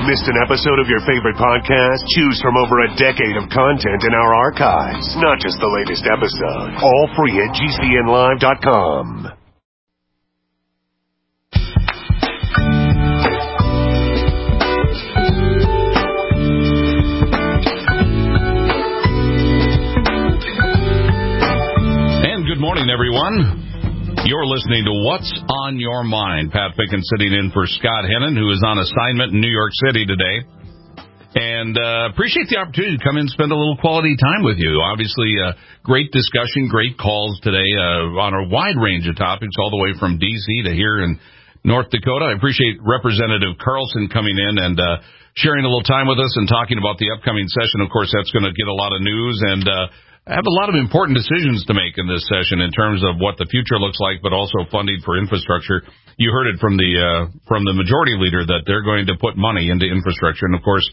Missed an episode of your favorite podcast? Choose from over a decade of content in our archives, not just the latest episode. All free at GCNlive.com. And good morning, everyone. You're listening to What's on Your Mind. Pat Pickens sitting in for Scott Hennon, who is on assignment in New York City today. And appreciate the opportunity to come in and spend a little quality time with you. Obviously, great discussion, great calls today on a wide range of topics, all the way from D.C. to here in North Dakota. I appreciate Representative Carlson coming in and sharing a little time with us and talking about the upcoming session. Of course, that's going to get a lot of news and have a lot of important decisions to make in this session in terms of what the future looks like, but also funding for infrastructure. You heard it from the majority leader that they're going to put money into infrastructure. And, of course,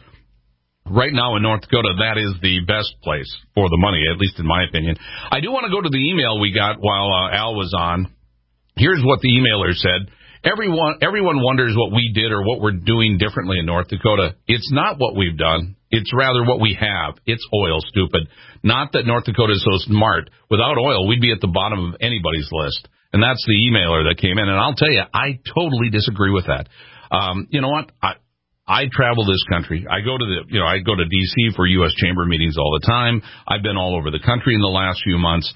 right now in North Dakota, that is the best place for the money, at least in my opinion. I do want to go to the email we got while Al was on. Here's what the emailer said. Everyone wonders what we did or what we're doing differently in North Dakota. It's not what we've done. It's rather what we have. It's oil, stupid. Not that North Dakota is so smart. Without oil, we'd be at the bottom of anybody's list. And that's the emailer that came in. And I'll tell you, I totally disagree with that. You know what? I travel this country. I go to D.C. for U.S. Chamber meetings all the time. I've been all over the country in the last few months.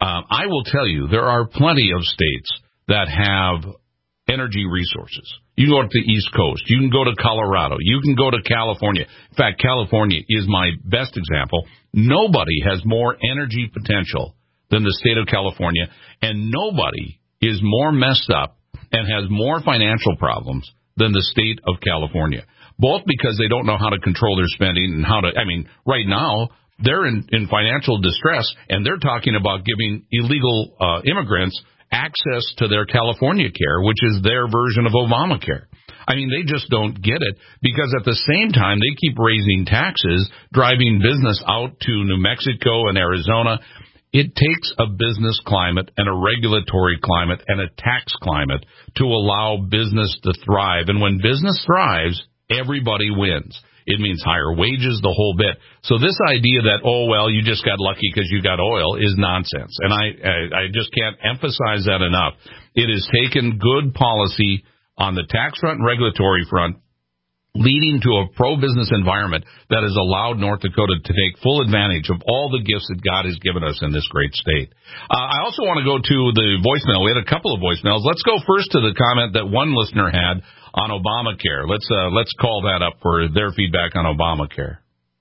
I will tell you, there are plenty of states that have energy resources. You can go to the East Coast. You can go to Colorado. You can go to California. In fact, California is my best example. Nobody has more energy potential than the state of California, and nobody is more messed up and has more financial problems than the state of California, both because they don't know how to control their spending and right now they're in financial distress, and they're talking about giving illegal immigrants access to their California care, which is their version of Obamacare. I mean, they just don't get it because at the same time they keep raising taxes, driving business out to New Mexico and Arizona. It takes a business climate and a regulatory climate and a tax climate to allow business to thrive. And when business thrives, everybody wins. It means higher wages, the whole bit. So this idea that, you just got lucky because you got oil is nonsense. And I just can't emphasize that enough. It has taken good policy on the tax front and regulatory front, leading to a pro-business environment that has allowed North Dakota to take full advantage of all the gifts that God has given us in this great state. I also want to go to the voicemail. We had a couple of voicemails. Let's go first to the comment that one listener had on Obamacare. Let's call that up for their feedback on Obamacare.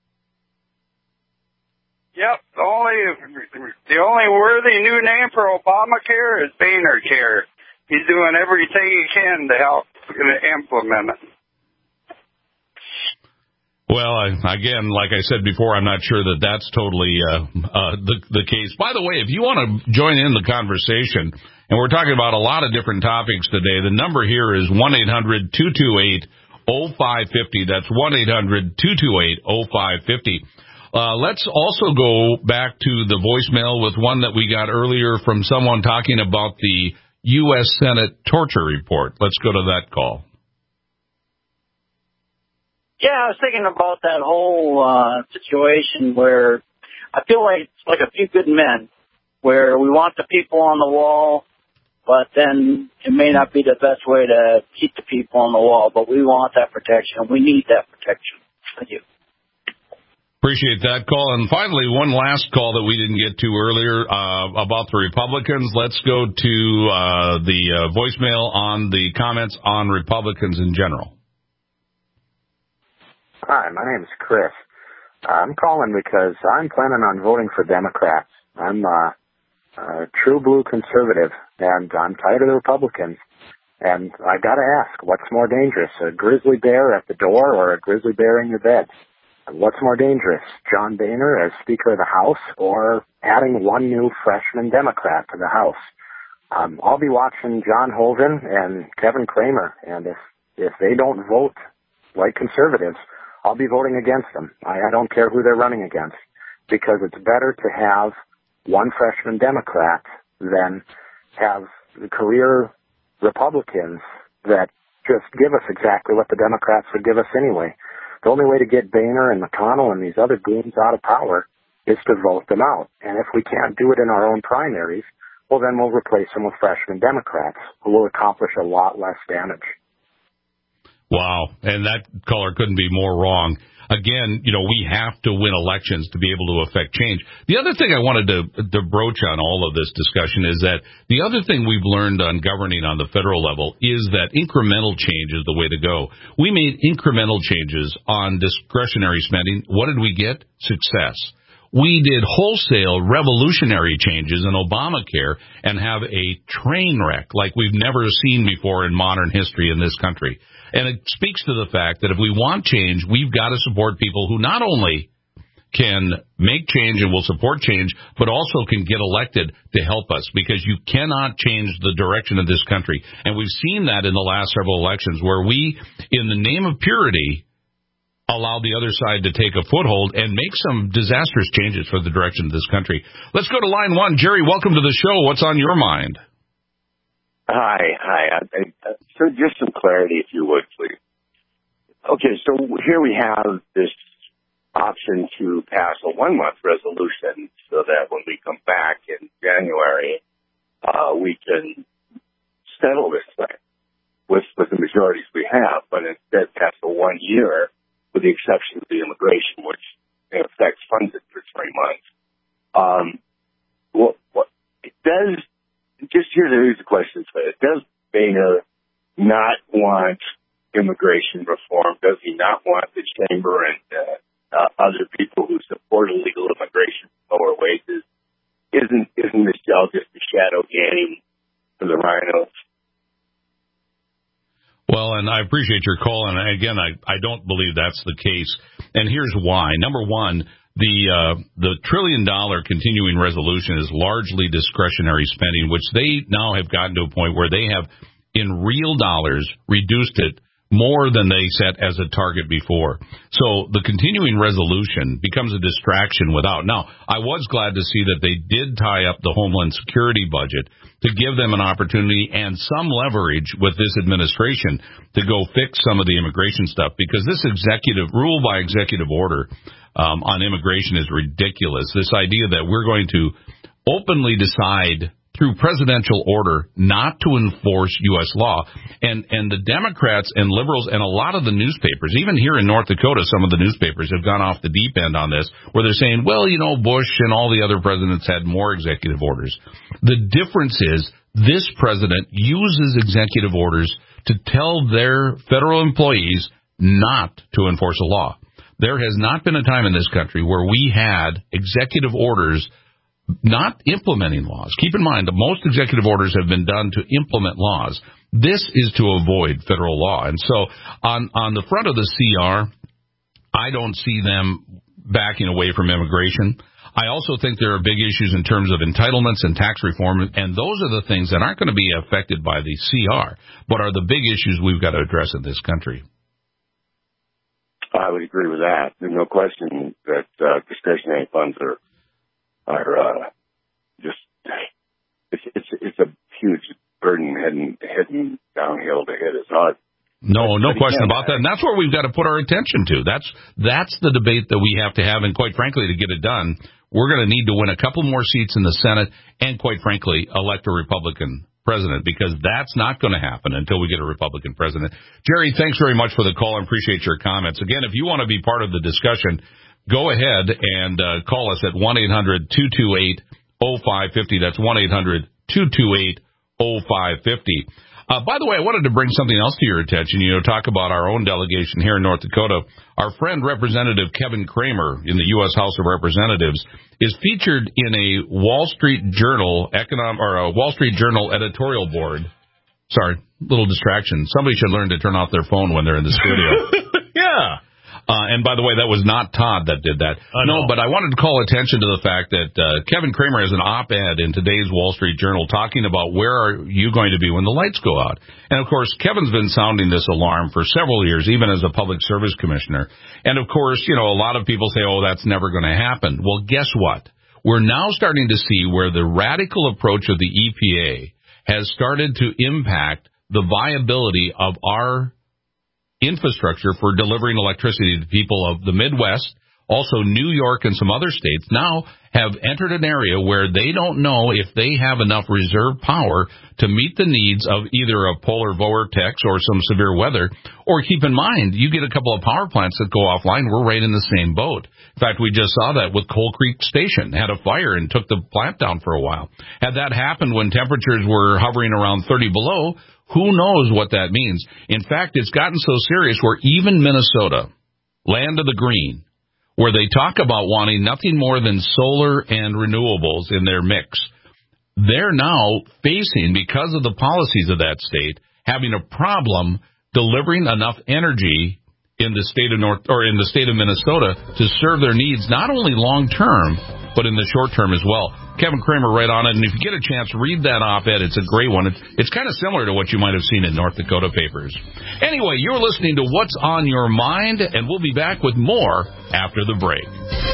Yep, the only worthy new name for Obamacare is Boehner-Care. He's doing everything he can to help implement it. Well, again, like I said before, I'm not sure that that's totally the case. By the way, if you want to join in the conversation, and we're talking about a lot of different topics today, the number here is 1-800-228-0550. That's 1-800-228-0550. Let's also go back to the voicemail with one that we got earlier from someone talking about the U.S. Senate torture report. Let's go to that call. Yeah, I was thinking about that whole situation where I feel like it's like a few good men, where we want the people on the wall, but then it may not be the best way to keep the people on the wall, but we want that protection. We need that protection. Thank you. Appreciate that call. And finally, one last call that we didn't get to earlier about the Republicans. Let's go to the voicemail on the comments on Republicans in general. Hi, my name is Chris. I'm calling because I'm planning on voting for Democrats. I'm a true blue conservative, and I'm tired of the Republicans. And I got to ask, what's more dangerous, a grizzly bear at the door or a grizzly bear in your bed? What's more dangerous, John Boehner as Speaker of the House or adding one new freshman Democrat to the House? I'll be watching John Hoeven and Kevin Cramer, and if they don't vote like conservatives, I'll be voting against them. I don't care who they're running against, because it's better to have one freshman Democrat than have career Republicans that just give us exactly what the Democrats would give us anyway. The only way to get Boehner and McConnell and these other goons out of power is to vote them out. And if we can't do it in our own primaries, well, then we'll replace them with freshman Democrats who will accomplish a lot less damage. Wow. And that caller couldn't be more wrong. Again, we have to win elections to be able to affect change. The other thing I wanted to broach on all of this discussion is that the other thing we've learned on governing on the federal level is that incremental change is the way to go. We made incremental changes on discretionary spending. What did we get? Success. We did wholesale revolutionary changes in Obamacare and have a train wreck like we've never seen before in modern history in this country. And it speaks to the fact that if we want change, we've got to support people who not only can make change and will support change, but also can get elected to help us, because you cannot change the direction of this country. And we've seen that in the last several elections where we, in the name of purity, allow the other side to take a foothold and make some disastrous changes for the direction of this country. Let's go to line one. Jerry, welcome to the show. What's on your mind? Hi. So just some clarity, if you would, please. Okay, so here we have this option to pass a 1-month resolution so that when we come back in January, we can settle this thing with the majorities we have, but instead pass a 1 year with the exception of the immigration, which in effect funds it for 3 months. What it does, just here's the question. Does Boehner not want immigration reform? Does he not want the chamber and other people who support illegal immigration to lower wages? Isn't this all just a shadow game for the rhinos? Well, and I appreciate your call, and again, I don't believe that's the case, and here's why. Number one, the $1 trillion continuing resolution is largely discretionary spending, which they now have gotten to a point where they have, in real dollars, reduced it more than they set as a target before. So the continuing resolution becomes a distraction without. Now, I was glad to see that they did tie up the Homeland Security budget to give them an opportunity and some leverage with this administration to go fix some of the immigration stuff, because this executive rule by executive order on immigration is ridiculous. This idea that we're going to openly decide through presidential order not to enforce U.S. law. And the Democrats and liberals and a lot of the newspapers, even here in North Dakota, some of the newspapers have gone off the deep end on this, where they're saying, well, Bush and all the other presidents had more executive orders. The difference is this president uses executive orders to tell their federal employees not to enforce a law. There has not been a time in this country where we had executive orders not implementing laws. Keep in mind that most executive orders have been done to implement laws. This is to avoid federal law. And so on the front of the CR, I don't see them backing away from immigration. I also think there are big issues in terms of entitlements and tax reform, and those are the things that aren't going to be affected by the CR, but are the big issues we've got to address in this country. I would agree with that. There's no question that discretionary funds are just it's a huge burden heading downhill to hit us hard. No question about that. And that's where we've got to put our attention to. That's the debate that we have to have. And quite frankly, to get it done, we're going to need to win a couple more seats in the Senate and, quite frankly, elect a Republican president, because that's not going to happen until we get a Republican president. Jerry, thanks very much for the call. I appreciate your comments. Again, if you want to be part of the discussion, go ahead and call us at 1-800-228-0550. That's 1-800-228-0550. By the way, I wanted to bring something else to your attention. Talk about our own delegation here in North Dakota. Our friend Representative Kevin Cramer in the U.S. House of Representatives is featured in a Wall Street Journal Wall Street Journal editorial board. Sorry, little distraction. Somebody should learn to turn off their phone when they're in the studio. Yeah. And by the way, that was not Todd that did that. No, but I wanted to call attention to the fact that Kevin Cramer has an op-ed in today's Wall Street Journal talking about where are you going to be when the lights go out. And, of course, Kevin's been sounding this alarm for several years, even as a public service commissioner. And, of course, a lot of people say, oh, that's never going to happen. Well, guess what? We're now starting to see where the radical approach of the EPA has started to impact the viability of our infrastructure for delivering electricity to people of the Midwest. Also, New York and some other states now have entered an area where they don't know if they have enough reserve power to meet the needs of either a polar vortex or some severe weather. Or keep in mind, you get a couple of power plants that go offline, we're right in the same boat. In fact, we just saw that with Coal Creek Station. Had a fire and took the plant down for a while. Had that happened when temperatures were hovering around 30 below, who knows what that means? In fact, it's gotten so serious where even Minnesota, land of the green, where they talk about wanting nothing more than solar and renewables in their mix, they're now facing, because of the policies of that state, having a problem delivering enough energy in the state of Minnesota to serve their needs, not only long term, but in the short term as well. Kevin Kramer right on it, and if you get a chance, read that op-ed. It's a great one. It's kind of similar to what you might have seen in North Dakota papers. Anyway, you're listening to What's on Your Mind, and we'll be back with more after the break.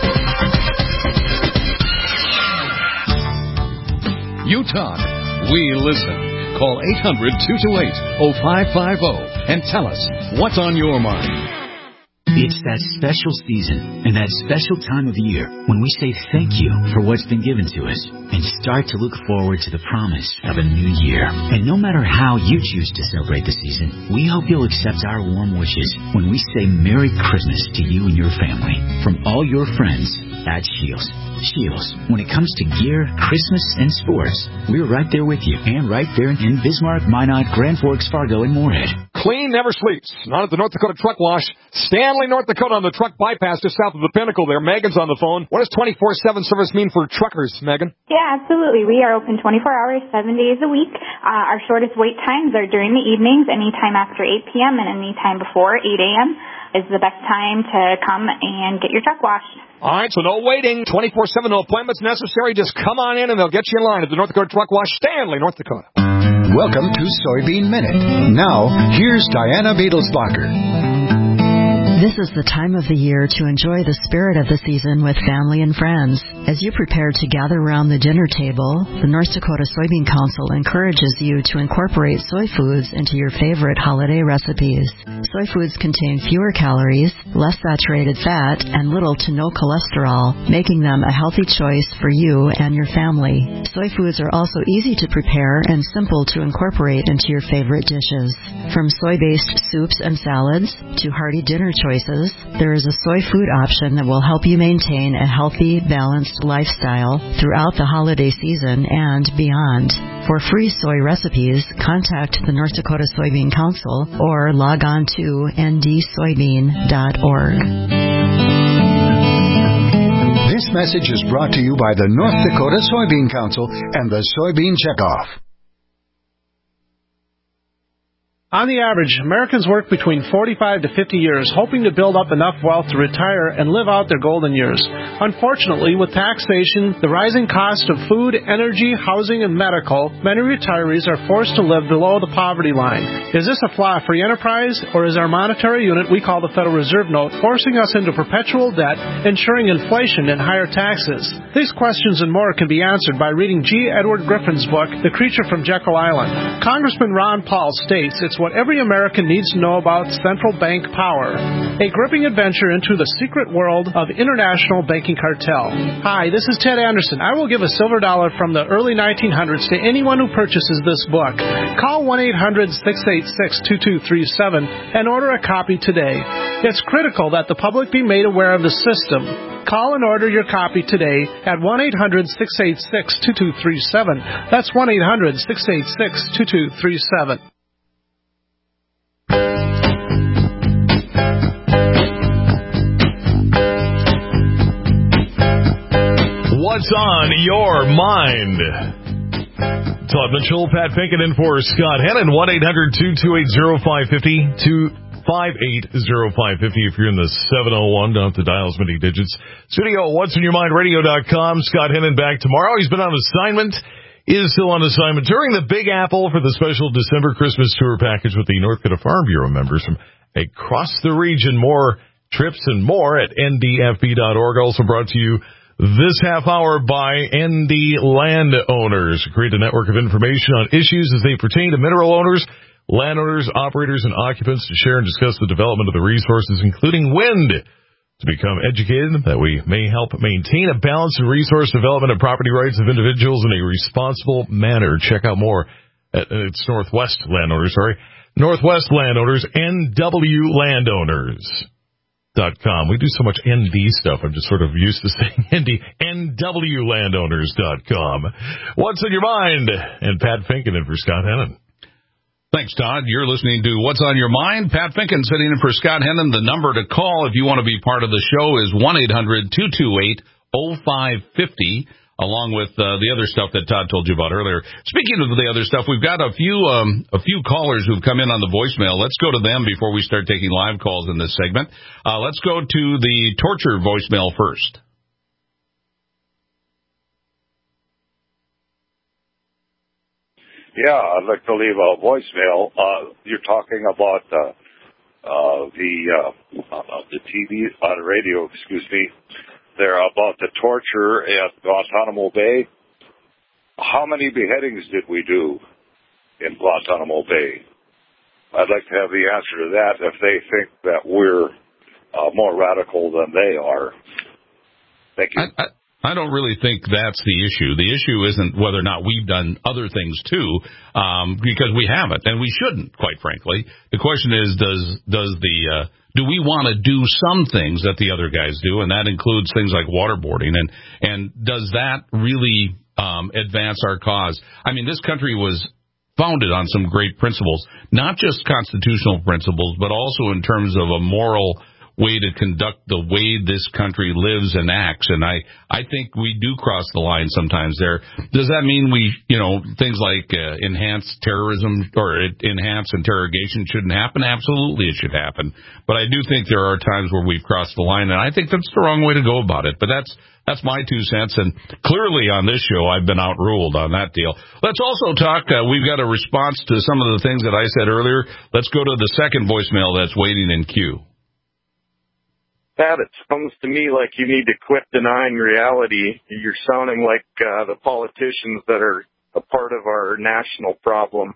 You talk, we listen. Call 800-228-0550 and tell us what's on your mind. It's that special season and that special time of year when we say thank you for what's been given to us and start to look forward to the promise of a new year. And no matter how you choose to celebrate the season, we hope you'll accept our warm wishes when we say Merry Christmas to you and your family from all your friends at Shields. Shields, when it comes to gear, Christmas, and sports, we're right there with you and right there in Bismarck, Minot, Grand Forks, Fargo, and Moorhead. Clean never sleeps. Not at the North Dakota Truck Wash. Stanley, North Dakota on the truck bypass just south of the Pinnacle there. Megan's on the phone. What does 24/7 service mean for truckers, Megan? Yeah, absolutely. We are open 24 hours, 7 days a week. Our shortest wait times are during the evenings, anytime after 8 p.m. and anytime before 8 a.m. is the best time to come and get your truck washed. All right, so no waiting, 24/7, no appointments necessary. Just come on in and they'll get you in line at the North Dakota Truck Wash, Stanley, North Dakota. Welcome to Soybean Minute. Now, here's Diana Beadlesbacher. This is the time of the year to enjoy the spirit of the season with family and friends. As you prepare to gather around the dinner table, the North Dakota Soybean Council encourages you to incorporate soy foods into your favorite holiday recipes. Soy foods contain fewer calories, less saturated fat, and little to no cholesterol, making them a healthy choice for you and your family. Soy foods are also easy to prepare and simple to incorporate into your favorite dishes. From soy-based soups and salads to hearty dinner choices, there is a soy food option that will help you maintain a healthy, balanced lifestyle throughout the holiday season and beyond. For free soy recipes, contact the North Dakota Soybean Council or log on to ndsoybean.org. This message is brought to you by the North Dakota Soybean Council and the Soybean Checkoff. On the average, Americans work between 45 to 50 years, hoping to build up enough wealth to retire and live out their golden years. Unfortunately, with taxation, the rising cost of food, energy, housing, and medical, many retirees are forced to live below the poverty line. Is this a flaw free enterprise, or is our monetary unit we call the Federal Reserve Note forcing us into perpetual debt, ensuring inflation and higher taxes? These questions and more can be answered by reading G. Edward Griffin's book, The Creature from Jekyll Island. Congressman Ron Paul states it's what every American needs to know about central bank power. A gripping adventure into the secret world of international banking cartel. Hi, this is Ted Anderson. I will give a silver dollar from the early 1900s to anyone who purchases this book. Call 1-800-686-2237 and order a copy today. It's critical that the public be made aware of the system. Call and order your copy today at 1-800-686-2237. That's 1-800-686-2237. What's on your mind? Todd Mitchell, Pat Pinkett in for Scott Hennon. 1-800-228-0550, 258-0550 if you're in the 701. Don't have to dial as many digits. Studio, what's on your mind, radio.com. Scott Hennon back tomorrow. He's been on assignment, is still on assignment during the Big Apple for the special December Christmas tour package with the North Dakota Farm Bureau members from across the region. More trips and more at ndfb.org. Also brought to you this half hour by ND Landowners. Create a network of information on issues as they pertain to mineral owners landowners, operators, and occupants to share and discuss the development of the resources, including wind, to become educated that we may help maintain a balance in resource development and property rights of individuals in a responsible manner. Check out more at it's Northwest Landowners, NWlandowners.com. We do so much ND stuff. I'm just sort of used to saying ND. NWlandowners.com. What's in your mind? And Pat Finken in for Scott Hennon. Thanks, Todd. You're listening to What's on Your Mind. Pat Finken sitting in for Scott Hennon. The number to call if you want to be part of the show is 1-800-228-0550. Along with the other stuff that Todd told you about earlier. Speaking of the other stuff, we've got a few callers who've come in on the voicemail. Let's go to them before we start taking live calls in this segment. Let's go to the torture voicemail first. Yeah, I'd like to leave a voicemail. You're talking about the TV on radio, excuse me. They're about the torture at Guantanamo Bay. How many beheadings did we do in Guantanamo Bay? I'd like to have the answer to that if they think that we're more radical than they are. Thank you. I don't really think that's the issue. The issue isn't whether or not we've done other things too, because we haven't, and we shouldn't, quite frankly. The question is, do we want to do some things that the other guys do, and that includes things like waterboarding, and does that really advance our cause? I mean, this country was founded on some great principles, not just constitutional principles, but also in terms of a moral way to conduct the way this country lives and acts. And I think we do cross the line sometimes there. Does that mean things like enhanced terrorism or enhanced interrogation shouldn't happen? Absolutely it should happen. But I do think there are times where we've crossed the line, and I think that's the wrong way to go about it. But that's my 2 cents, and clearly on this show I've been outruled on that deal. Let's also talk, we've got a response to some of the things that I said earlier. Let's go to the second voicemail that's waiting in queue. Pat, it sounds to me like you need to quit denying reality. You're sounding like the politicians that are a part of our national problem.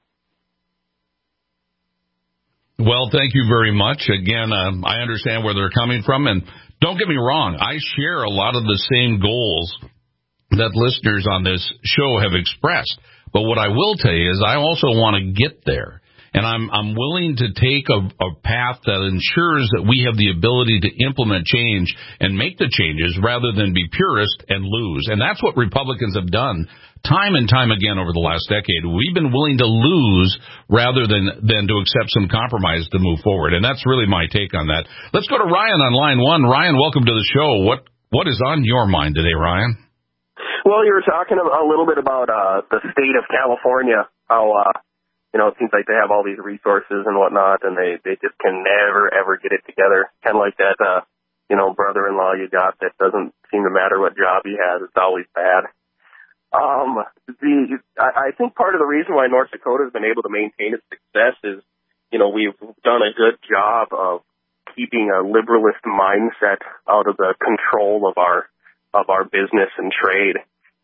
Well, thank you very much. Again, I understand where they're coming from, and don't get me wrong, I share a lot of the same goals that listeners on this show have expressed. But what I will tell you is I also want to get there. And I'm willing to take a path that ensures that we have the ability to implement change and make the changes rather than be purist and lose. And that's what Republicans have done time and time again over the last decade. We've been willing to lose rather than to accept some compromise to move forward. And that's really my take on that. Let's go to Ryan on line 1. Ryan, welcome to the show. What is on your mind today, Ryan? Well, you were talking a little bit about the state of California, how it seems like they have all these resources and whatnot, and they just can never, ever get it together. Kind of like that, brother-in-law you got that doesn't seem to matter what job he has. It's always bad. I think part of the reason why North Dakota has been able to maintain its success is, we've done a good job of keeping a liberalist mindset out of the control of our business and trade.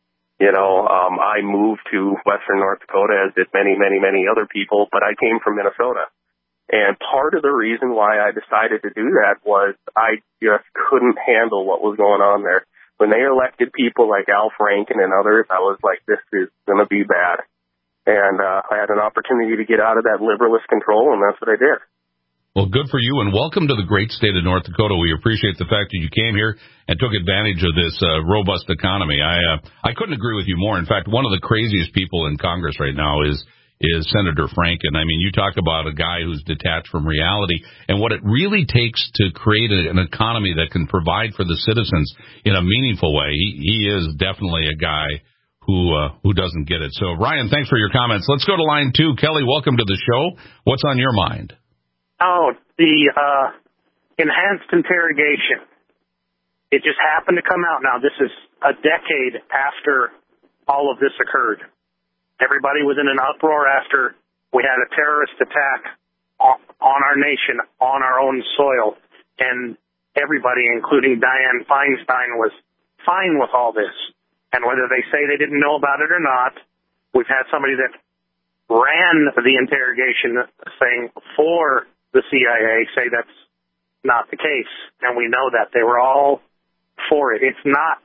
I moved to western North Dakota, as did many, many, many other people, but I came from Minnesota. And part of the reason why I decided to do that was I just couldn't handle what was going on there. When they elected people like Al Franken and others, I was like, this is going to be bad. And I had an opportunity to get out of that liberalist control, and that's what I did. Well, good for you, and welcome to the great state of North Dakota. We appreciate the fact that you came here and took advantage of this robust economy. I couldn't agree with you more. In fact, one of the craziest people in Congress right now is Senator Franken. I mean, you talk about a guy who's detached from reality and what it really takes to create an economy that can provide for the citizens in a meaningful way. He is definitely a guy who doesn't get it. So, Ryan, thanks for your comments. Let's go to line 2. Kelly, welcome to the show. What's on your mind? Oh, the enhanced interrogation. It just happened to come out now. This is a decade after all of this occurred. Everybody was in an uproar after we had a terrorist attack on our nation, on our own soil, and everybody, including Dianne Feinstein, was fine with all this. And whether they say they didn't know about it or not, we've had somebody that ran the interrogation thing for the CIA say that's not the case. And we know that. They were all for it. It's not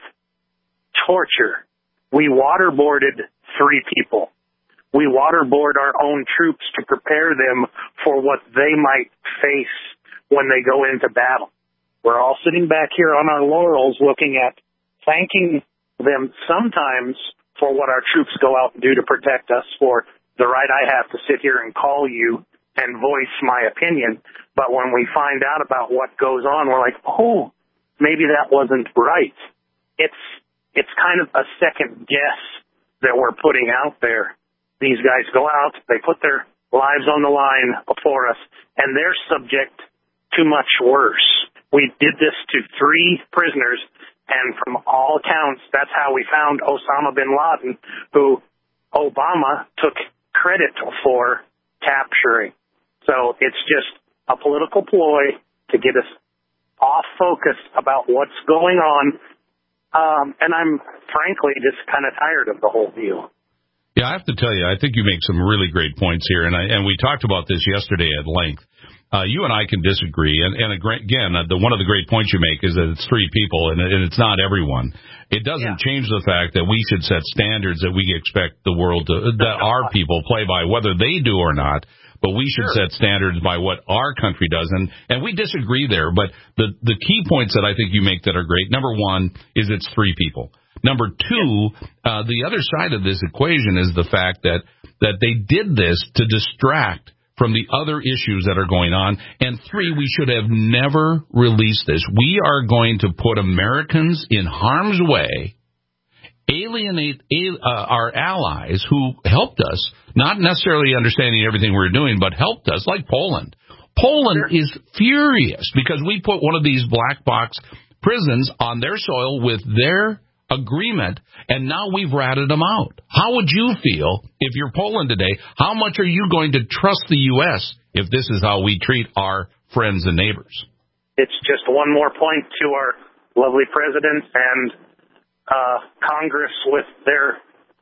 torture. We waterboarded 3 people. We waterboard our own troops to prepare them for what they might face when they go into battle. We're all sitting back here on our laurels looking at thanking them sometimes for what our troops go out and do to protect us, for the right I have to sit here and call you and voice my opinion. But when we find out about what goes on, we're like, oh, maybe that wasn't right. It's kind of a second guess that we're putting out there. These guys go out, they put their lives on the line before us, and they're subject to much worse. We did this to 3 prisoners, and from all accounts, that's how we found Osama bin Laden, who Obama took credit for capturing. So it's just a political ploy to get us off focus about what's going on. And I'm frankly just kind of tired of the whole deal. Yeah, I have to tell you, I think you make some really great points here, and we talked about this yesterday at length. You and I can disagree, and again, one of the great points you make is that it's 3 people, and it's not everyone. It doesn't change the fact that we should set standards that we expect the world that our people play by, whether they do or not. But we should set standards by what our country does, and we disagree there. But the key points that I think you make that are great. Number 1 is it's 3 people. Number 2, the other side of this equation is the fact that they did this to distract from the other issues that are going on. And 3, we should have never released this. We are going to put Americans in harm's way, alienate our allies who helped us, not necessarily understanding everything we're doing, but helped us, like Poland. Poland is furious because we put one of these black box prisons on their soil with their agreement, and now we've ratted them out. How would you feel if you're Poland today? How much are you going to trust the U.S. if this is how we treat our friends and neighbors? It's just one more point to our lovely president and Congress with their,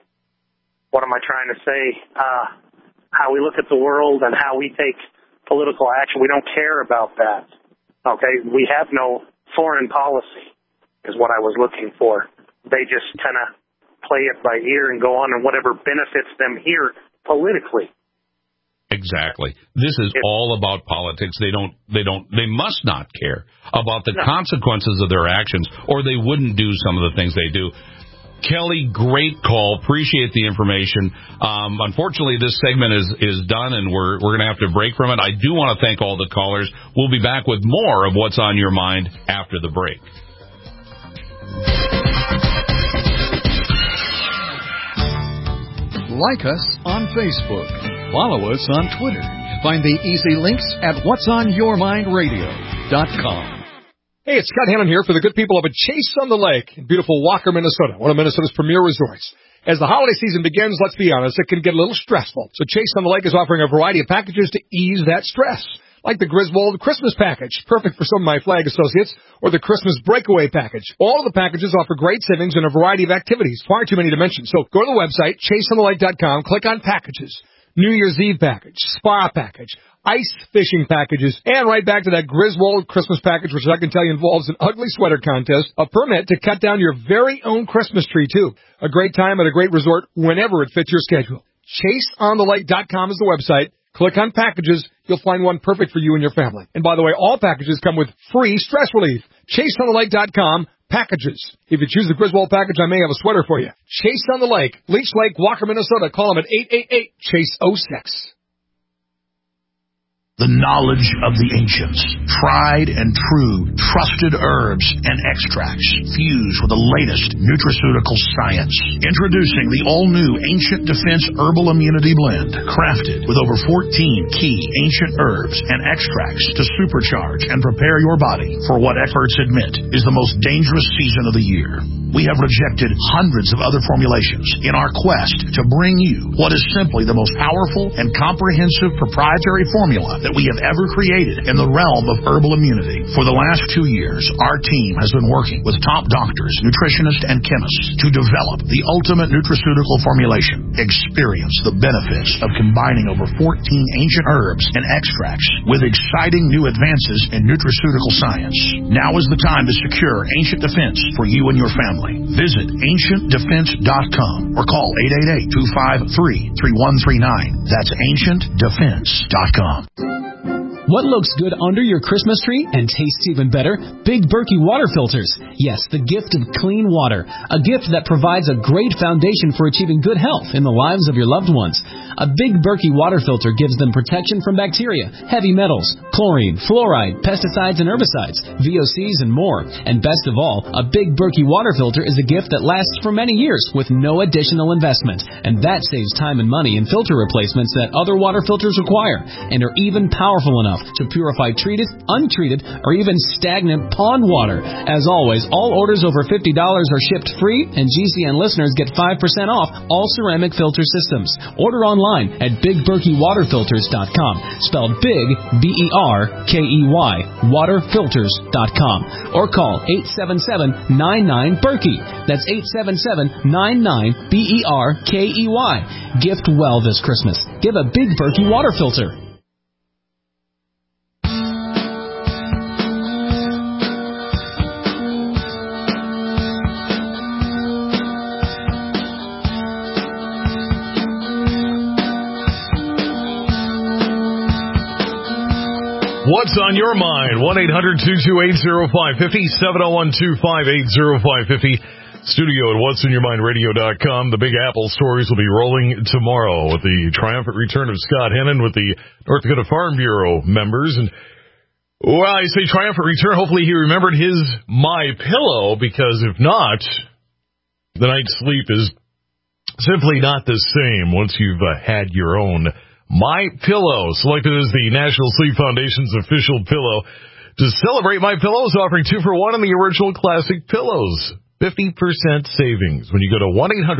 what am I trying to say, how we look at the world and how we take political action. We don't care about that. Okay? We have no foreign policy is what I was looking for. They just kind of play it by ear and go on and whatever benefits them here politically. Exactly. This is all about politics. They must not care about the consequences of their actions, or they wouldn't do some of the things they do. Kelly, great call. Appreciate the information. Unfortunately, this segment is done, and we're going to have to break from it. I do want to thank all the callers. We'll be back with more of What's on Your Mind after the break. Like us on Facebook. Follow us on Twitter. Find the easy links at whatsonyourmindradio.com. Hey, it's Scott Hannon here for the good people of a Chase on the Lake in beautiful Walker, Minnesota, one of Minnesota's premier resorts. As the holiday season begins, let's be honest, it can get a little stressful. So Chase on the Lake is offering a variety of packages to ease that stress. Like the Griswold Christmas package, perfect for some of my flag associates, or the Christmas breakaway package. All of the packages offer great savings in a variety of activities, far too many to mention. So go to the website, chaseonthelake.com, click on packages, New Year's Eve package, spa package, ice fishing packages, and right back to that Griswold Christmas package, which I can tell you involves an ugly sweater contest, a permit to cut down your very own Christmas tree, too. A great time at a great resort whenever it fits your schedule. ChaseOnTheLake.com is the website. Click on packages. You'll find one perfect for you and your family. And by the way, all packages come with free stress relief. ChaseOnTheLake.com, packages. If you choose the Griswold package, I may have a sweater for you. Chase on the Lake, Leech Lake, Walker, Minnesota. Call them at 888-CHASE-06. The knowledge of the ancients, tried and true, trusted herbs and extracts fused with the latest nutraceutical science. Introducing the all-new Ancient Defense Herbal Immunity Blend, crafted with over 14 key ancient herbs and extracts to supercharge and prepare your body for what experts admit is the most dangerous season of the year. We have rejected hundreds of other formulations in our quest to bring you what is simply the most powerful and comprehensive proprietary formula that we have ever created in the realm of herbal immunity. For the last 2 years, our team has been working with top doctors, nutritionists, and chemists to develop the ultimate nutraceutical formulation. Experience the benefits of combining over 14 ancient herbs and extracts with exciting new advances in nutraceutical science. Now is the time to secure Ancient Defense for you and your family. Visit AncientDefense.com or call 888-253-3139. That's AncientDefense.com. What looks good under your Christmas tree and tastes even better? Big Berkey water filters. Yes, the gift of clean water. A gift that provides a great foundation for achieving good health in the lives of your loved ones. A Big Berkey water filter gives them protection from bacteria, heavy metals, chlorine, fluoride, pesticides and herbicides, VOCs, and more. And best of all, a Big Berkey water filter is a gift that lasts for many years with no additional investment. And that saves time and money in filter replacements that other water filters require and are even powerful enough to purify treated, untreated, or even stagnant pond water. As always, all orders over $50 are shipped free, and GCN listeners get 5% off all ceramic filter systems. Order online at BigBerkeyWaterFilters.com, spelled Big, B-E-R-K-E-Y, waterfilters.com, or call 877-99-BERKEY. That's 877-99-BERKEY. Gift well this Christmas. Give a Big Berkey water filter. What's on your mind? 1-800-228-0550, 701-258-0550. Studio at what'sonyourmindradio.com. The Big Apple stories will be rolling tomorrow with the triumphant return of Scott Hennon with the North Dakota Farm Bureau members. And, well, I say triumphant return. Hopefully he remembered his My Pillow, because if not, the night's sleep is simply not the same once you've had your own My Pillow, selected as the National Sleep Foundation's official pillow. To celebrate, My Pillow is offering 2 for $1 on the original classic pillows. 50% savings when you go to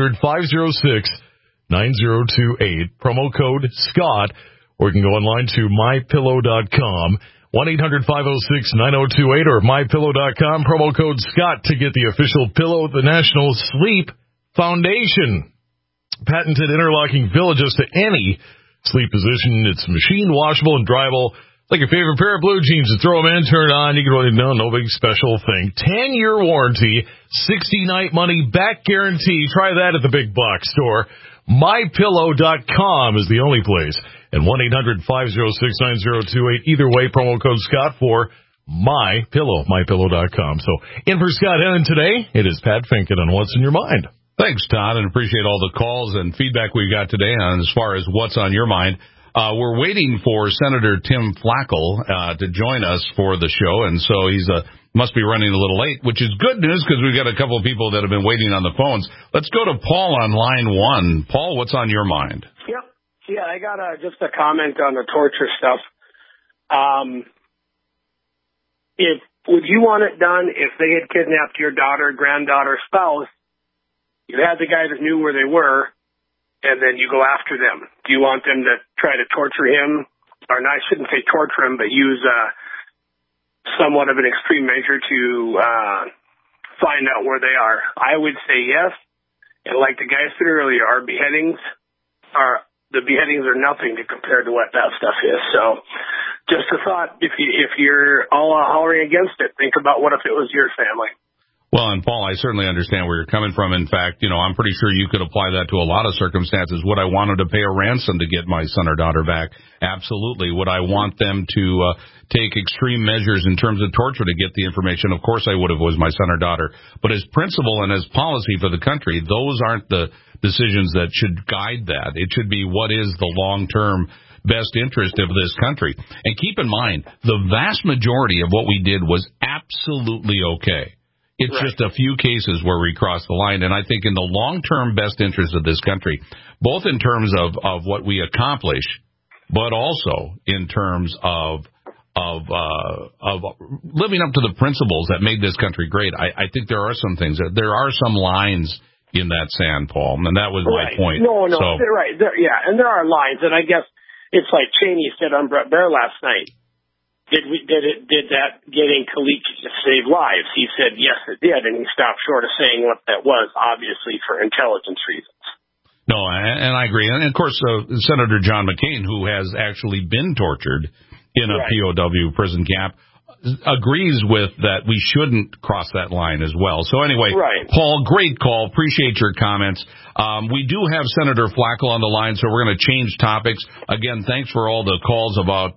1-800-506-9028, promo code Scott, or you can go online to mypillow.com, 1-800-506-9028, or mypillow.com, promo code Scott to get the official pillow of the National Sleep Foundation. Patented interlocking fill adjusts to any sleep position. It's machine washable and dryable. Like your favorite pair of blue jeans, to throw them in, turn it on. You can really no big special thing. 10-year warranty, 60-night money back guarantee. Try that at the big box store. MyPillow.com is the only place. And 1-800-506-9028. Either way, promo code Scott for MyPillow. MyPillow.com. So in for Scott Hennon today, it is Pat Finken on What's in Your Mind. Thanks, Todd, and appreciate all the calls and feedback we got today on as far as what's on your mind. We're waiting for Senator Tim Flackel to join us for the show, and so he's must be running a little late, which is good news because we've got a couple of people that have been waiting on the phones. Let's go to Paul on line 1. Paul, what's on your mind? Yep. Yeah, I got just a comment on the torture stuff. Would you want it done if they had kidnapped your daughter, granddaughter, spouse? You had the guy that knew where they were, and then you go after them. Do you want them to try to torture him? Or no, I shouldn't say torture him, but use somewhat of an extreme measure to find out where they are. I would say yes. And like the guy said earlier, the beheadings are nothing to compare to what that stuff is. So just a thought, if you're all hollering against it, think about what if it was your family. Well, and Paul, I certainly understand where you're coming from. In fact, I'm pretty sure you could apply that to a lot of circumstances. Would I want to pay a ransom to get my son or daughter back? Absolutely. Would I want them to take extreme measures in terms of torture to get the information? Of course I would if it was my son or daughter. But as principle and as policy for the country, those aren't the decisions that should guide that. It should be what is the long-term best interest of this country. And keep in mind, the vast majority of what we did was absolutely okay. It's right. Just a few cases where we crossed the line, and I think in the long-term best interest of this country, both in terms of what we accomplish, but also in terms of living up to the principles that made this country great. I think there are some things, there are some lines in that sand, Paul, and that was my point. No, so, they're right. And there are lines, and I guess it's like Cheney said on Brett Baer last night. Did that getting collegiate to save lives? He said yes, it did, and he stopped short of saying what that was, obviously for intelligence reasons. No, and I agree. And of course, Senator John McCain, who has actually been tortured in a POW prison camp, agrees with that we shouldn't cross that line as well. So anyway, Paul, great call. Appreciate your comments. We do have Senator Flackel on the line, so we're going to change topics. Again, thanks for all the calls about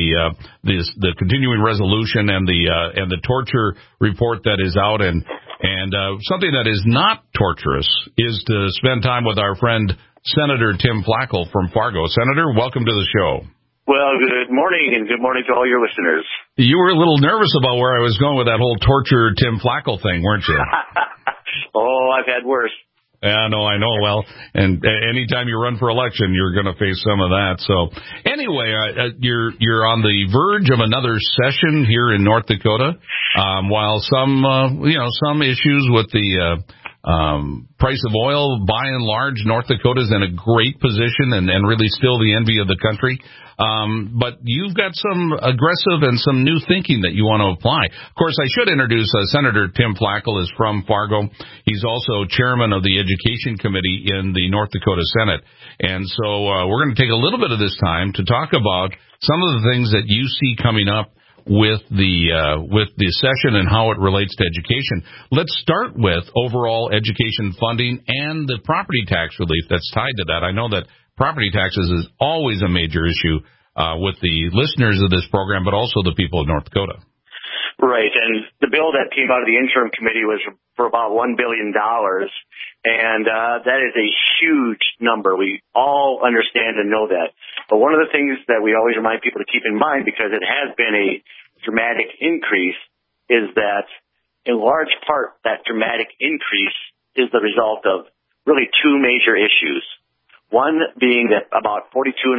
the continuing resolution and the torture report that is out. And something that is not torturous is to spend time with our friend Senator Tim Flackel from Fargo. Senator, welcome to the show. Well, good morning, and good morning to all your listeners. You were a little nervous about where I was going with that whole torture Tim Flackel thing, weren't you? Oh, I've had worse. Yeah, no, I know. Well, and anytime you run for election, you're going to face some of that. So anyway, you're on the verge of another session here in North Dakota. While some issues with the price of oil, by and large, North Dakota's in a great position and really still the envy of the country. But you've got some aggressive and some new thinking that you want to apply. Of course, I should introduce Senator Tim Flackel is from Fargo. He's also chairman of the Education Committee in the North Dakota Senate. And so we're going to take a little bit of this time to talk about some of the things that you see coming up with the session and how it relates to education. Let's start with overall education funding and the property tax relief that's tied to that. I know that property taxes is always a major issue with the listeners of this program, but also the people of North Dakota. Right, and the bill that came out of the interim committee was for about $1 billion, and that is a huge number. We all understand and know that. But one of the things that we always remind people to keep in mind, because it has been a dramatic increase, is that in large part that dramatic increase is the result of really two major issues. One being that about 42.5%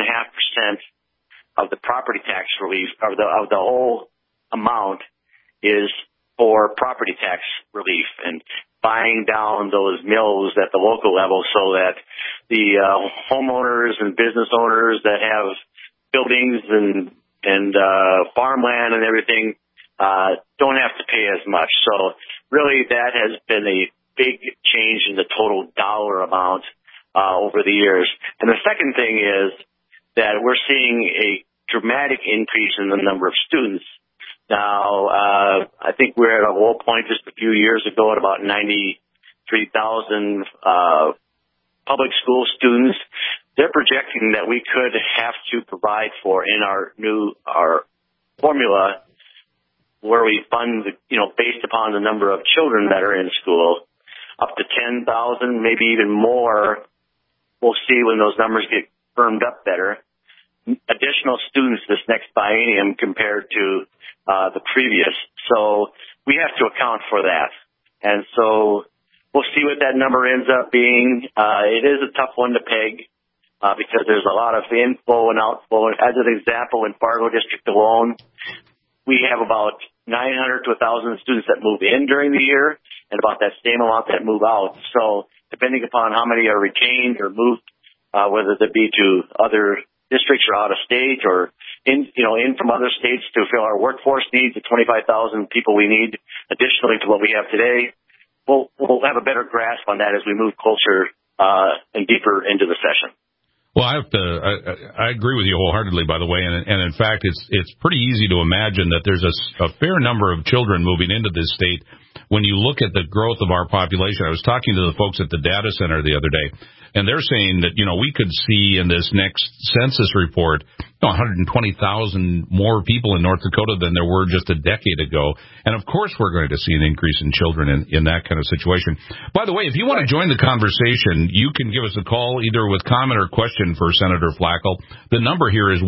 of the property tax relief, of the whole amount, is for property tax relief and buying down those mills at the local level so that the homeowners and business owners that have buildings and farmland and everything don't have to pay as much. So really that has been a big change in the total dollar amount over the years. And the second thing is that we're seeing a dramatic increase in the number of students. Now, I think we're at a low point just a few years ago at about 93,000 public school students. They're projecting that we could have to provide for in our formula where we fund, based upon the number of children that are in school, up to 10,000, maybe even more. We'll see when those numbers get firmed up better. Additional students this next biennium compared to the previous. So we have to account for that. And so we'll see what that number ends up being. It is a tough one to peg because there's a lot of inflow and outflow. As an example, in Fargo District alone, we have about 900 to 1,000 students that move in during the year and about that same amount that move out. So depending upon how many are retained or moved, whether they be to other districts or out of state or in from other states to fill our workforce needs, the 25,000 people we need additionally to what we have today, we'll have a better grasp on that as we move closer and deeper into the session. Well, I agree with you wholeheartedly, by the way, and in fact, it's pretty easy to imagine that there's a fair number of children moving into this state. When you look at the growth of our population, I was talking to the folks at the data center the other day, and they're saying that, we could see in this next census report 120,000 more people in North Dakota than there were just a decade ago. And of course, we're going to see an increase in children in that kind of situation. By the way, if you want to join the conversation, you can give us a call either with comment or question for Senator Flackel. The number here is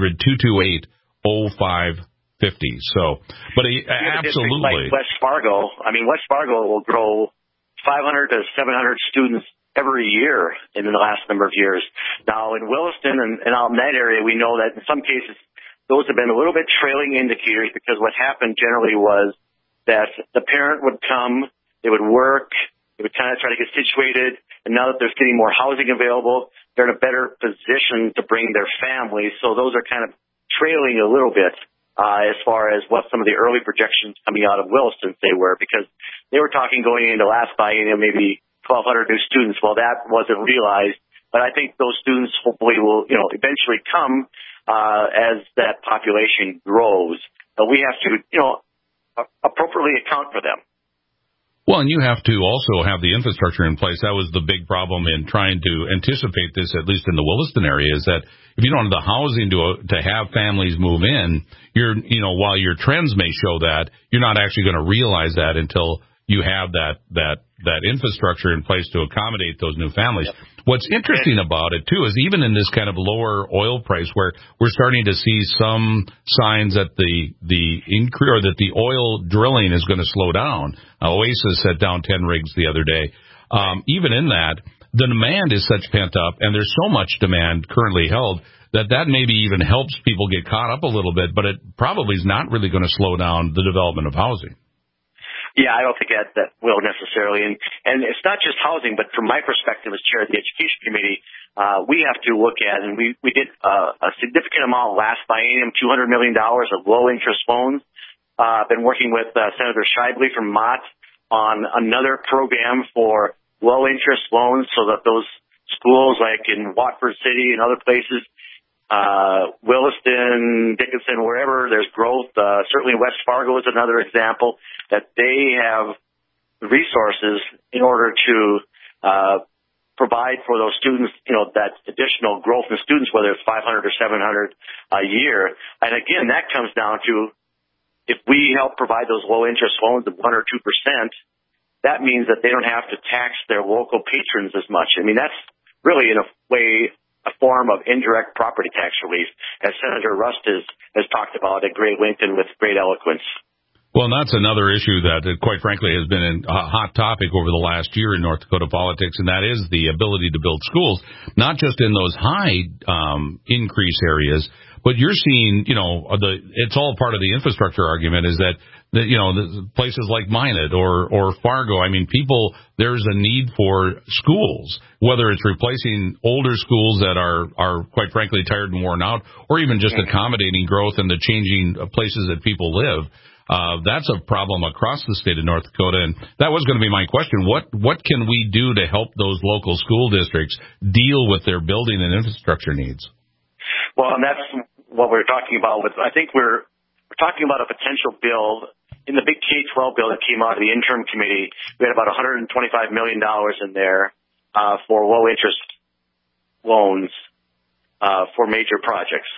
1-800-228-0550. So, but absolutely. Like West Fargo, West Fargo will grow 500 to 700 students every year in the last number of years. Now, in Williston and out in that area, we know that in some cases those have been a little bit trailing indicators, because what happened generally was that the parent would come, they would work, they would kind of try to get situated, and now that there's getting more housing available, they're in a better position to bring their families. So those are kind of trailing a little bit as far as what some of the early projections coming out of Williston they were, because they were talking going into last biennium maybe 1,200 new students. Well, that wasn't realized, but I think those students hopefully will, eventually come as that population grows. But we have to, appropriately account for them. Well, and you have to also have the infrastructure in place. That was the big problem in trying to anticipate this, at least in the Williston area, is that if you don't have the housing to have families move in, while your trends may show that, you're not actually going to realize that until you have that infrastructure in place to accommodate those new families. Yep. What's interesting about it, too, is even in this kind of lower oil price where we're starting to see some signs that the oil drilling is going to slow down. Oasis set down 10 rigs the other day. Even in that, the demand is such pent up, and there's so much demand currently held that maybe even helps people get caught up a little bit, but it probably is not really going to slow down the development of housing. Yeah, I don't think that will necessarily. And it's not just housing, but from my perspective as chair of the Education Committee, we have to look at, and we did a significant amount last biennium, $200 million of low-interest loans. I've been working with Senator Shively from Mott on another program for low-interest loans so that those schools like in Watford City and other places, Williston, Dickinson, wherever there's growth, certainly West Fargo is another example, that they have resources in order to provide for those students, that additional growth in students, whether it's 500 or 700 a year. And again, that comes down to, if we help provide those low interest loans of 1 or 2%, that means that they don't have to tax their local patrons as much. I mean, that's really in a way a form of indirect property tax relief, as Senator Rust has talked about at great length and with great eloquence. Well, and that's another issue that, quite frankly, has been a hot topic over the last year in North Dakota politics, and that is the ability to build schools, not just in those high increase areas, but you're seeing, it's all part of the infrastructure argument, is that the places like Minot or Fargo, I mean, there's a need for schools, whether it's replacing older schools that are quite frankly tired and worn out, or even just accommodating growth and the changing places that people live. That's a problem across the state of North Dakota, and that was going to be my question. What can we do to help those local school districts deal with their building and infrastructure needs? Well, and that's what we're talking about. I think we're talking about a potential bill in the big K-12 bill that came out of the interim committee. We had about $125 million in there for low-interest loans for major projects.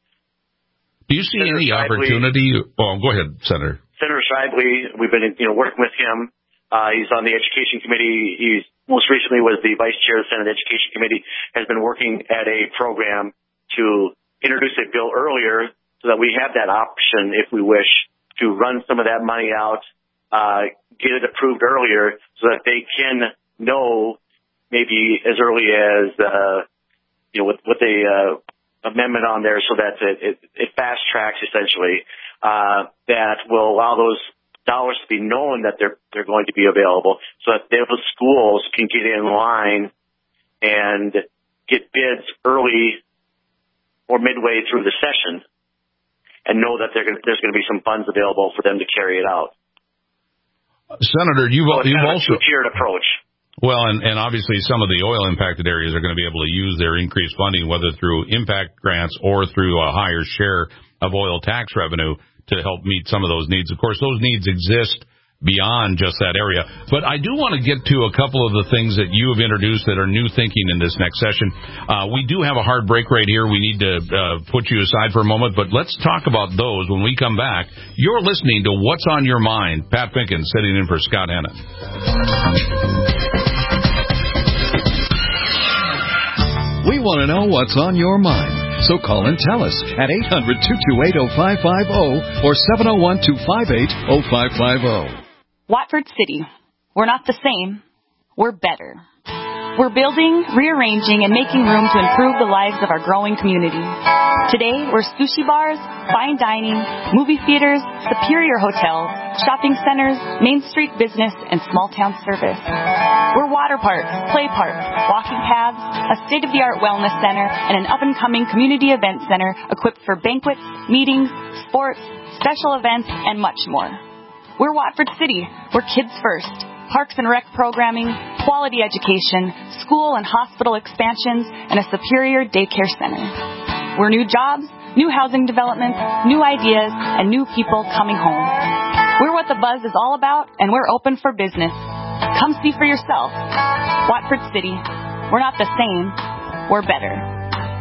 Do you see any opportunity? Oh, go ahead, Senator. Senator Shively, we've been working with him. He's on the Education Committee. He's most recently was the Vice Chair of the Senate Education Committee, has been working at a program to introduce a bill earlier so that we have that option, if we wish, to run some of that money out, get it approved earlier so that they can know maybe as early as, with a amendment on there so that it fast tracks essentially, that will allow those dollars to be known that they're going to be available so that those schools can get in line and get bids early or midway through the session and know that there's going to be some funds available for them to carry it out. Senator, you've also a two-tiered approach. Well, and obviously some of the oil-impacted areas are going to be able to use their increased funding, whether through impact grants or through a higher share of oil tax revenue to help meet some of those needs. Of course, those needs exist beyond just that area. But I do want to get to a couple of the things that you have introduced that are new thinking in this next session. We do have a hard break right here. We need to put you aside for a moment, but let's talk about those when we come back. You're listening to What's on Your Mind. Pat Pinkins sitting in for Scott Hennon. We want to know what's on your mind. So call and tell us at 800-228-0550 or 701-258-0550. Watford City. We're not the same. We're better. We're building, rearranging, and making room to improve the lives of our growing community. Today, we're sushi bars, fine dining, movie theaters, superior hotels, shopping centers, Main Street business, and small-town service. We're water parks, play parks, walking paths, a state-of-the-art wellness center, and an up-and-coming community event center equipped for banquets, meetings, sports, special events, and much more. We're Watford City. We're kids first. Parks and rec programming, quality education, school and hospital expansions, and a superior daycare center. We're new jobs, new housing developments, new ideas, and new people coming home. We're what the buzz is all about, and we're open for business. Come see for yourself. Watford City. We're not the same. We're better.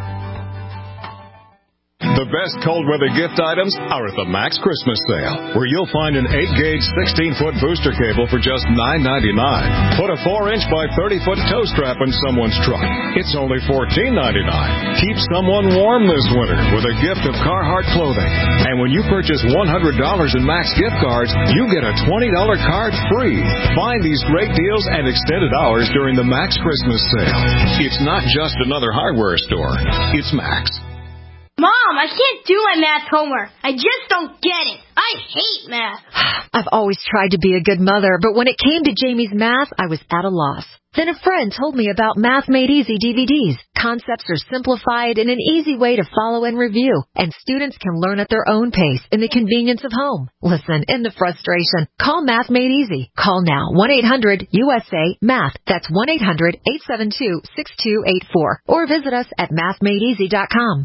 The best cold weather gift items are at the Max Christmas Sale, where you'll find an 8-gauge 16-foot booster cable for just $9.99. Put a 4-inch by 30-foot tow strap in someone's truck. It's only $14.99. Keep someone warm this winter with a gift of Carhartt clothing. And when you purchase $100 in Max gift cards, you get a $20 card free. Find these great deals and extended hours during the Max Christmas Sale. It's not just another hardware store. It's Max. Mom, I can't do my math homework. I just don't get it. I hate math. I've always tried to be a good mother, but when it came to Jamie's math, I was at a loss. Then a friend told me about Math Made Easy DVDs. Concepts are simplified in an easy way to follow and review, and students can learn at their own pace in the convenience of home. Listen, in the frustration, call Math Made Easy. Call now, 1-800-USA-MATH. That's 1-800-872-6284. Or visit us at mathmadeeasy.com.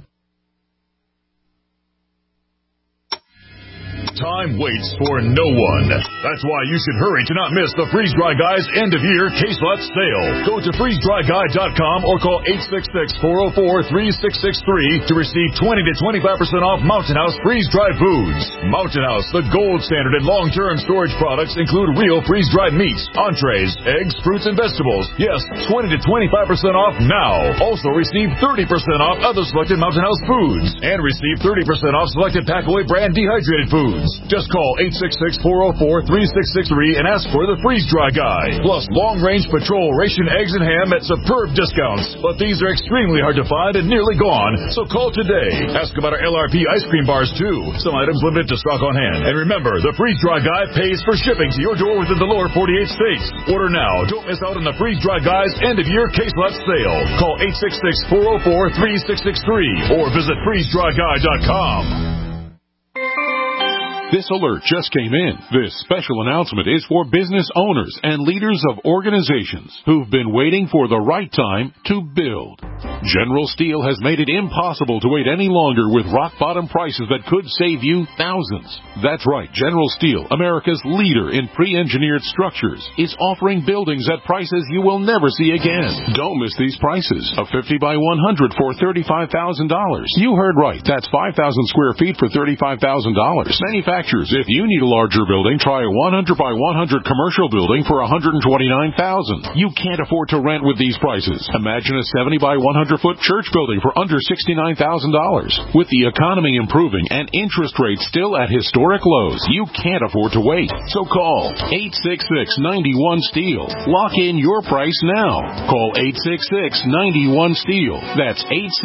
Time waits for no one. That's why you should hurry to not miss the Freeze Dry Guy's end-of-year case lot sale. Go to freezedryguy.com or call 866-404-3663 to receive 20 to 25% off Mountain House freeze-dried foods. Mountain House, the gold standard in long-term storage products, include real freeze-dried meats, entrees, eggs, fruits, and vegetables. Yes, 20 to 25% off now. Also receive 30% off other selected Mountain House foods and receive 30% off selected Packaway brand dehydrated foods. Just call 866-404-3663 and ask for the Freeze Dry Guy. Plus, long-range patrol ration eggs and ham at superb discounts. But these are extremely hard to find and nearly gone, so call today. Ask about our LRP ice cream bars, too. Some items limited to stock on hand. And remember, the Freeze Dry Guy pays for shipping to your door within the lower 48 states. Order now. Don't miss out on the Freeze Dry Guy's end-of-year case lot sale. Call 866-404-3663 or visit freezedryguy.com. This alert just came in. This special announcement is for business owners and leaders of organizations who've been waiting for the right time to build. General Steel has made it impossible to wait any longer with rock-bottom prices that could save you thousands. That's right. General Steel, America's leader in pre-engineered structures, is offering buildings at prices you will never see again. Don't miss these prices. A 50 by 100 for $35,000. You heard right. That's 5,000 square feet for $35,000. Manufacturers, if you need a larger building, try a 100 by 100 commercial building for $129,000. You can't afford to rent with these prices. Imagine a 70 by 100 foot church building for under $69,000. With the economy improving and interest rates still at historic lows, you can't afford to wait. So call 866-91-STEEL. Lock in your price now. Call 866-91-STEEL. That's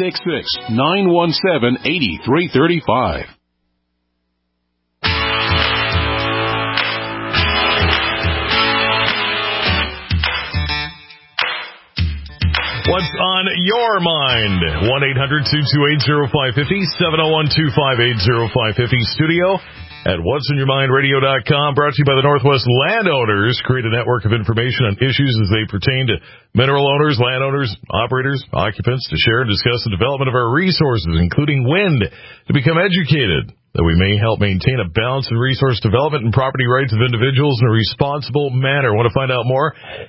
866-917-8335. What's on your mind? 1-800-228-0550, 701-258-0550. Studio at whatsonyourmindradio.com. Brought to you by the Northwest Landowners. Create a network of information on issues as they pertain to mineral owners, landowners, operators, occupants, to share and discuss the development of our resources, including wind, to become educated, that we may help maintain a balance in resource development and property rights of individuals in a responsible manner. Want to find out more?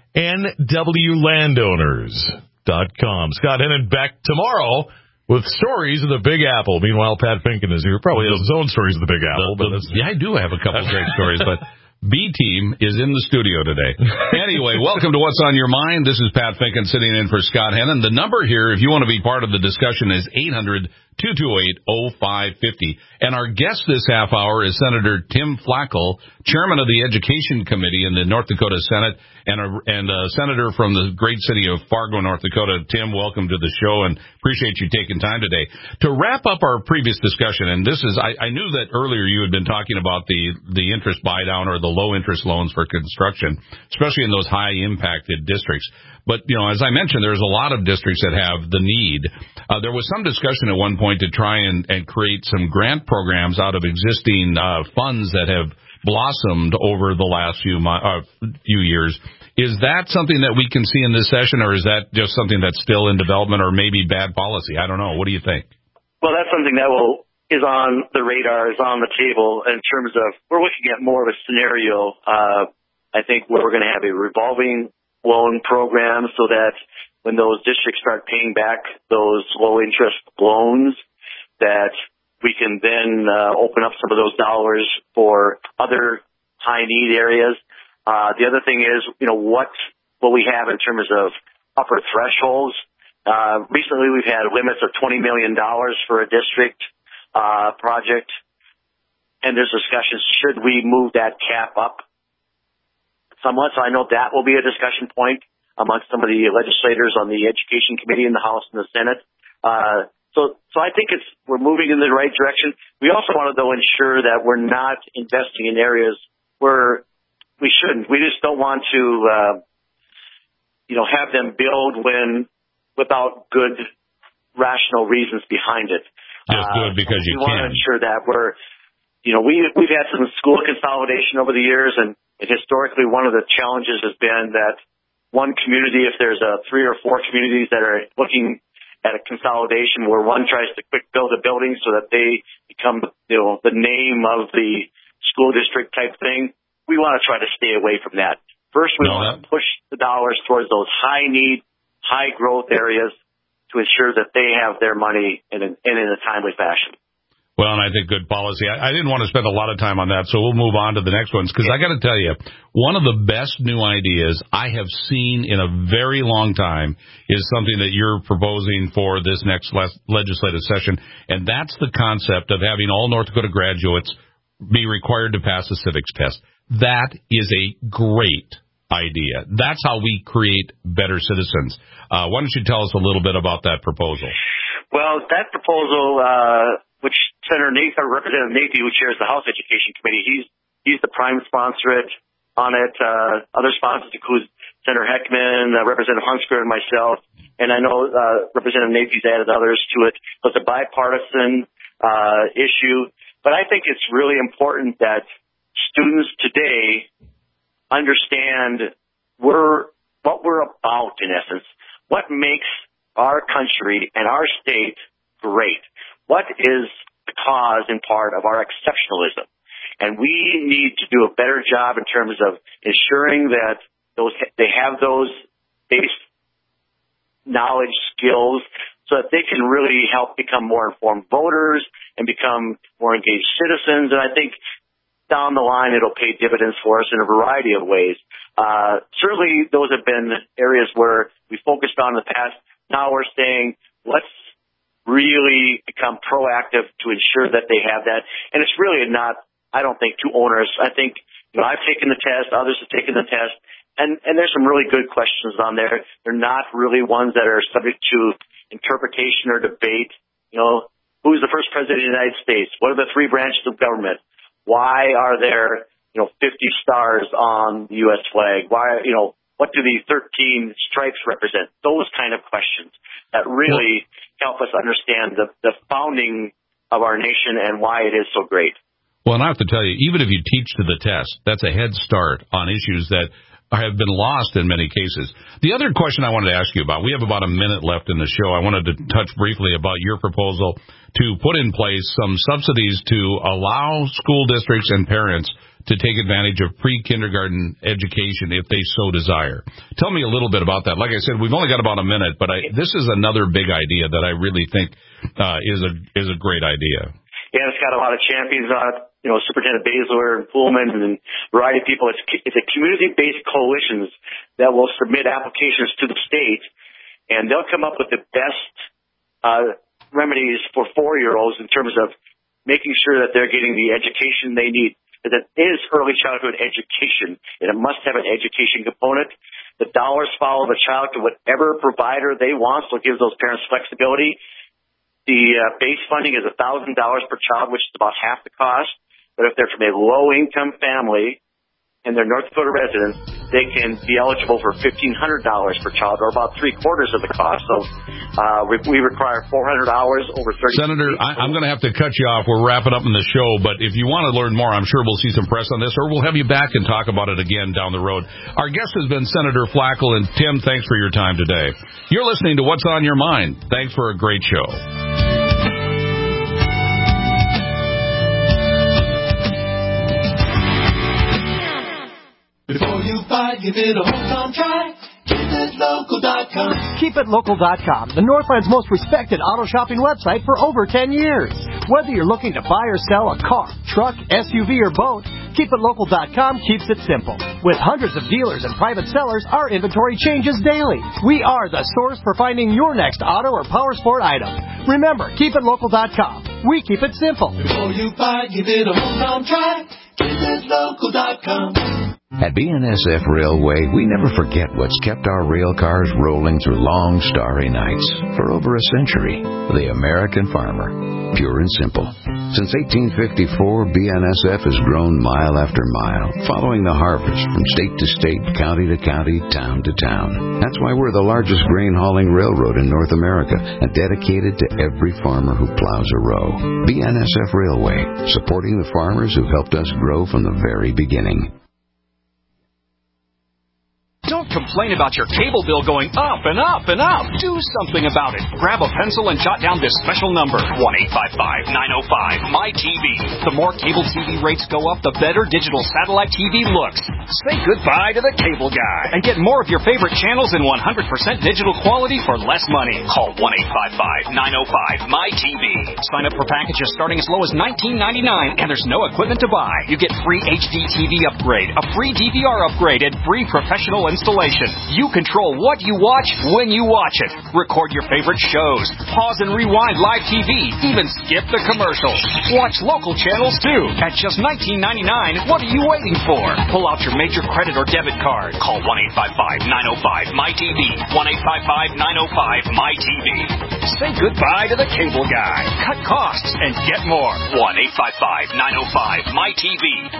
NWLandowners.com. Scott Hennon back tomorrow with stories of the Big Apple. Meanwhile, Pat Finken is here. Probably has his own stories of the Big Apple. Yeah, I do have a couple great stories, but B-Team is in the studio today. Anyway, welcome to What's on Your Mind. This is Pat Finken sitting in for Scott Hennon. The number here, if you want to be part of the discussion, is 228-0550. And our guest this half hour is Senator Tim Flackel, chairman of the Education Committee in the North Dakota Senate, and a senator from the great city of Fargo, North Dakota. Tim, welcome to the show, and appreciate you taking time today. To wrap up our previous discussion, and this is, I knew that earlier you had been talking about the interest buy-down or the low-interest loans for construction, especially in those high-impacted districts. But, as I mentioned, there's a lot of districts that have the need. There was some discussion at one point to try and create some grant programs out of existing funds that have blossomed over the last few years. Is that something that we can see in this session, or is that just something that's still in development, or maybe bad policy? I don't know. What do you think? Well, that's something that is on the radar, is on the table in terms of we're looking at more of a scenario. I think where we're going to have a revolving loan program so that when those districts start paying back those low interest loans, that we can then open up some of those dollars for other high need areas. The other thing is, what will we have in terms of upper thresholds? Recently we've had limits of $20 million for a district project, and there's discussions, should we move that cap up somewhat? So I know that will be a discussion point amongst some of the legislators on the Education Committee in the House and the Senate. So I think we're moving in the right direction. We also want to, though, ensure that we're not investing in areas where we shouldn't. We just don't want to, have them build without good, rational reasons behind it. Just do it because you can. We want to ensure that we've had some school consolidation over the years, and historically one of the challenges has been that one community, if there's 3 or 4 communities that are looking at a consolidation where one tries to quick build a building so that they become, the name of the school district type thing, we want to try to stay away from that. First, we want to push the dollars towards those high need, high growth areas to ensure that they have their money in a timely fashion. Well, and I think good policy. I didn't want to spend a lot of time on that, so we'll move on to the next ones, because I got to tell you, one of the best new ideas I have seen in a very long time is something that you're proposing for this next legislative session, and that's the concept of having all North Dakota graduates be required to pass a civics test. That is a great idea. That's how we create better citizens. Why don't you tell us a little bit about that proposal? Well, that proposal, which Representative Nathy, who chairs the House Education Committee, he's the prime sponsor on it. Other sponsors include Senator Heckman, Representative Hunsker, and myself. And I know Representative Nathy's added others to it. So it's a bipartisan issue. But I think it's really important that students today understand what we're about, in essence. What makes our country and our state great? What is the cause, in part, of our exceptionalism? And we need to do a better job in terms of ensuring that they have those base knowledge skills so that they can really help become more informed voters and become more engaged citizens. And I think down the line it'll pay dividends for us in a variety of ways. Certainly those have been areas where we focused on in the past. Now we're saying, let's really become proactive to ensure that they have that. And it's really not, I don't think, too onerous. I think, I've taken the test, others have taken the test, and there's some really good questions on there. They're not really ones that are subject to interpretation or debate. Who's the first president of the United States? What are the 3 branches of government? Why are there, 50 stars on the U.S. flag? Why, what do the 13 stripes represent? Those kind of questions that really help us understand the founding of our nation and why it is so great. Well, and I have to tell you, even if you teach to the test, that's a head start on issues that have been lost in many cases. The other question I wanted to ask you about, we have about a minute left in the show. I wanted to touch briefly about your proposal to put in place some subsidies to allow school districts and parents to take advantage of pre-kindergarten education if they so desire. Tell me a little bit about that. Like I said, we've only got about a minute, but this is another big idea that I really think is a great idea. Yeah, it's got a lot of champions on it. Superintendent Baszler and Pullman and a variety of people. It's a community-based coalitions that will submit applications to the state, and they'll come up with the best remedies for 4-year-olds in terms of making sure that they're getting the education they need. That is early childhood education, and it must have an education component. The dollars follow the child to whatever provider they want, so it gives those parents flexibility. The base funding is $1,000 per child, which is about half the cost. But if they're from a low-income family and they're North Dakota residents, they can be eligible for $1,500 per child, or about 3/4 of the cost. So we require 400 hours over 30 Senator, I'm going to have to cut you off. We're wrapping up in the show, but if you want to learn more, I'm sure we'll see some press on this, or we'll have you back and talk about it again down the road. Our guest has been Senator Flakel, and Tim, thanks for your time today. You're listening to What's on Your Mind. Thanks for a great show. Before you buy, give it a home try. KeepItLocal.com. KeepItLocal.com, the Northland's most respected auto shopping website for over 10 years. Whether you're looking to buy or sell a car, truck, SUV, or boat, KeepItLocal.com keeps it simple. With hundreds of dealers and private sellers, our inventory changes daily. We are the source for finding your next auto or power sport item. Remember, KeepItLocal.com. We keep it simple. Before you buy, give it a home try. KeepItLocal.com. At BNSF Railway, we never forget what's kept our rail cars rolling through long, starry nights for over a century. The American farmer. Pure and simple. Since 1854, BNSF has grown mile after mile, following the harvest from state to state, county to county, town to town. That's why we're the largest grain hauling railroad in North America and dedicated to every farmer who plows a row. BNSF Railway, supporting the farmers who helped us grow from the very beginning. Don't complain about your cable bill going up and up and up. Do something about it. Grab a pencil and jot down this special number, 1-855-905-MyTV. The more cable TV rates go up, the better digital satellite TV looks. Say goodbye to the cable guy and get more of your favorite channels in 100% digital quality for less money. Call 1-855-905-MyTV. Sign up for packages starting as low as $19.99, and there's no equipment to buy. You get free HD TV upgrade, a free DVR upgrade, and free professional installation. You control what you watch when you watch it. Record your favorite shows. Pause and rewind live TV. Even skip the commercials. Watch local channels too. At just $19.99, what are you waiting for? Pull out your major credit or debit card. Call 1-855-905-MyTV. 1-855-905-MyTV. Say goodbye to the cable guy. Cut costs and get more. 1-855-905-MyTV.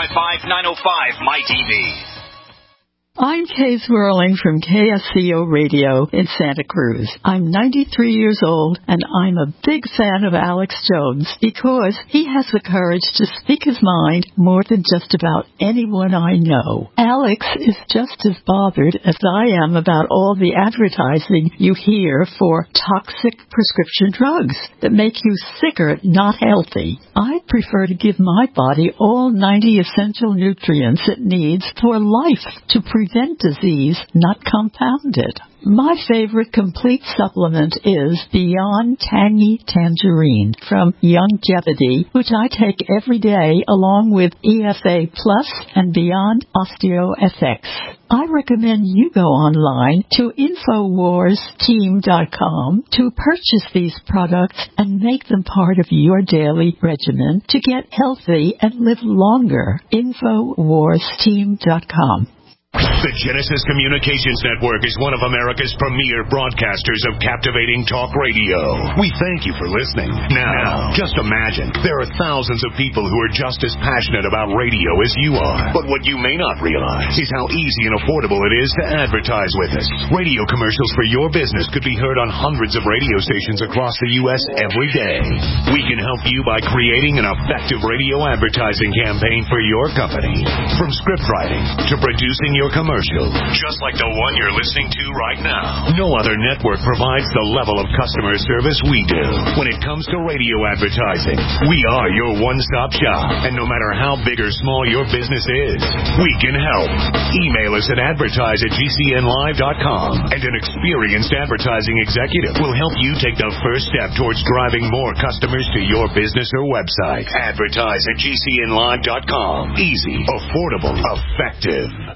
1-855-905-MyTV. I'm Kay Swirling from KSCO Radio in Santa Cruz. I'm 93 years old, and I'm a big fan of Alex Jones because he has the courage to speak his mind more than just about anyone I know. Alex is just as bothered as I am about all the advertising you hear for toxic prescription drugs that make you sicker, not healthy. I prefer to give my body all 90 essential nutrients it needs for life to prevent disease, not compound it. My favorite complete supplement is Beyond Tangy Tangerine from Youngevity, which I take every day along with EFA Plus and Beyond OsteoFX. I recommend you go online to InfoWarsTeam.com to purchase these products and make them part of your daily regimen to get healthy and live longer. InfoWarsTeam.com. The Genesis Communications Network is one of America's premier broadcasters of captivating talk radio. We thank you for listening. Now, just imagine, there are thousands of people who are just as passionate about radio as you are. But what you may not realize is how easy and affordable it is to advertise with us. Radio commercials for your business could be heard on hundreds of radio stations across the U.S. every day. We can help you by creating an effective radio advertising campaign for your company. From script writing to producing your commercial, just like the one you're listening to right now. No other network provides the level of customer service we do. When it comes to radio advertising, we are your one-stop shop. And no matter how big or small your business is, we can help. Email us at advertise@gcnlive.com, and an experienced advertising executive will help you take the first step towards driving more customers to your business or website. Advertise@gcnlive.com. Easy, affordable, effective.